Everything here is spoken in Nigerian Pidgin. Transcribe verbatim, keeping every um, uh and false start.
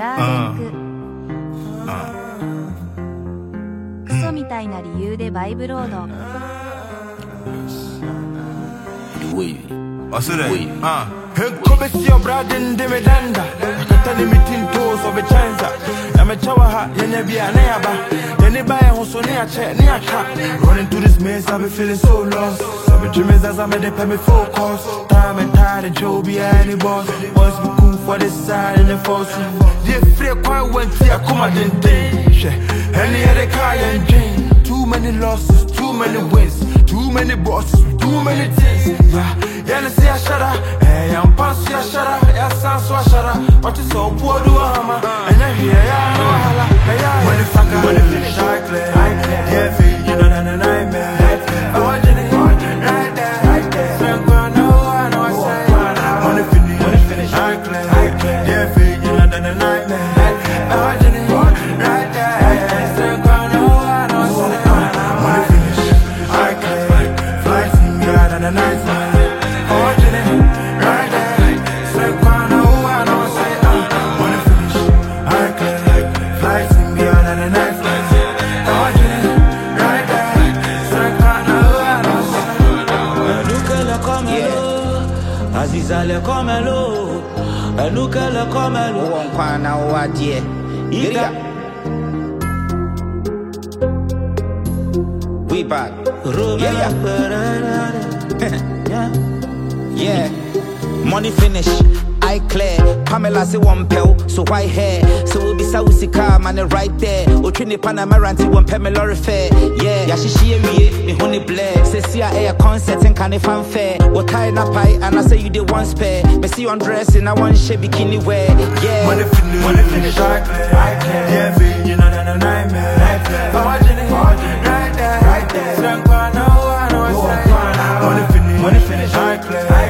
ラーメンククソみたいな理由でバイブロード Ah, come see your brother in the medanda. Tell me tin toes of a chance. I'm a chawa, you be a neighbor. Anybody who's on near check, near trap. Running through this maze, I've been feeling so lost. Some dreamers as I made it, me focus. Time and tide, and Joe be any boss. Boys be cool for this side and the force. They free quite went here, come on, didn't they? Any other car and drain. Too many losses, too many wins. Too many bosses, too many things. Yeah, yeah, let's see I shut up. Hey, I'm past you, shut up. Yeah, sounds so shut up. What is so poor do I'm and I hear ya, no hala. Hey, when the fuck I wanna finish, I clear. Yeah, feel you know that a nightmare. I want you to right there, right there. So I'm gonna know, I know I say. Wanna finish, wanna finish, I clear. Yeah, feel you know that a nightmare. I want you to right there. So I'm gonna know, I know I say. Wanna finish, I clear. Flights in God and a nice man. Azizale come lo, Anuka le come lo. One kwana wadie. Iga. We back. Yeah, yeah. Yeah. Money finish. I clear. Pamela say one pill, so white hair. So we'll be Sausika, man, right there. Utrini Panamaranti, one Pamela refair. Yeah, Yashishi, me honey blair. Say, see, a concert and can if I'm fair. What kind of pie, and I say you did one spare. But see you undressing, I want shit bikini wear. Yeah, money finish, money finish, I clear. Yeah, feel you know that a nightmare. Right there, right there, right there. So I'm gonna know, I know I say. Money finish, money finish, I clear.